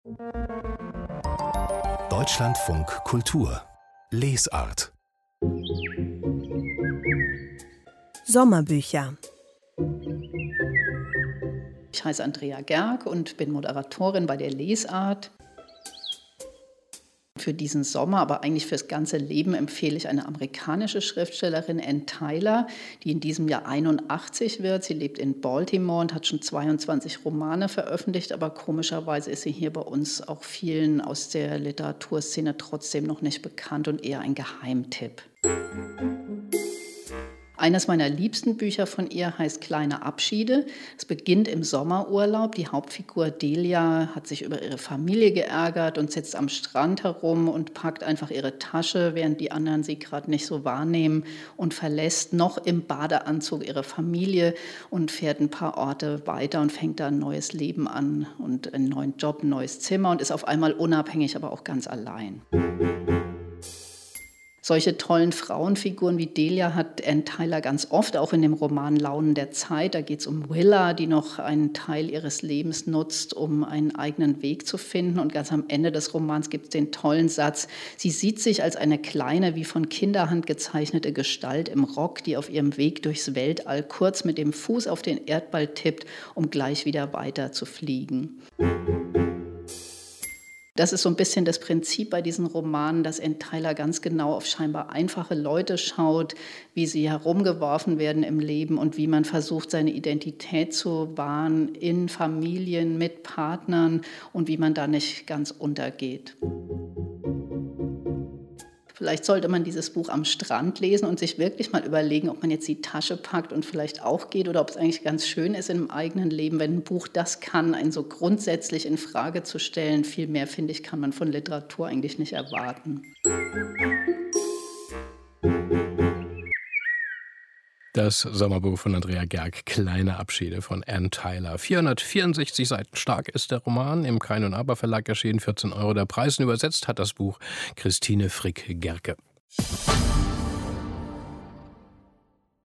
Deutschlandfunk Kultur Lesart. Sommerbücher. Ich heiße Andrea Gerg und bin Moderatorin bei der Lesart. Für diesen Sommer, aber eigentlich fürs ganze Leben empfehle ich eine amerikanische Schriftstellerin, Anne Tyler, die in diesem Jahr 81 wird. Sie lebt in Baltimore und hat schon 22 Romane veröffentlicht, aber komischerweise ist sie hier bei uns auch vielen aus der Literaturszene trotzdem noch nicht bekannt und eher ein Geheimtipp. Eines meiner liebsten Bücher von ihr heißt Kleine Abschiede. Es beginnt im Sommerurlaub. Die Hauptfigur Delia hat sich über ihre Familie geärgert und sitzt am Strand herum und packt einfach ihre Tasche, während die anderen sie gerade nicht so wahrnehmen, und verlässt noch im Badeanzug ihre Familie und fährt ein paar Orte weiter und fängt da ein neues Leben an und einen neuen Job, ein neues Zimmer und ist auf einmal unabhängig, aber auch ganz allein. Solche tollen Frauenfiguren wie Delia hat Anne Tyler ganz oft, auch in dem Roman Launen der Zeit. Da geht es um Willa, die noch einen Teil ihres Lebens nutzt, um einen eigenen Weg zu finden. Und ganz am Ende des Romans gibt es den tollen Satz: Sie sieht sich als eine kleine, wie von Kinderhand gezeichnete Gestalt im Rock, die auf ihrem Weg durchs Weltall kurz mit dem Fuß auf den Erdball tippt, um gleich wieder weiter zu fliegen. Das ist so ein bisschen das Prinzip bei diesen Romanen, dass Anne Tyler ganz genau auf scheinbar einfache Leute schaut, wie sie herumgeworfen werden im Leben und wie man versucht, seine Identität zu wahren in Familien, mit Partnern und wie man da nicht ganz untergeht. Vielleicht sollte man dieses Buch am Strand lesen und sich wirklich mal überlegen, ob man jetzt die Tasche packt und vielleicht auch geht oder ob es eigentlich ganz schön ist im eigenen Leben, wenn ein Buch das kann, einen so grundsätzlich in Frage zu stellen. Viel mehr, finde ich, kann man von Literatur eigentlich nicht erwarten. Das Sommerbuch von Andrea Gerg, Kleine Abschiede von Anne Tyler. 464 Seiten stark ist der Roman, im Kein und Aber Verlag erschienen, 14 € der Preis. Und übersetzt hat das Buch Christine Frick-Gerke.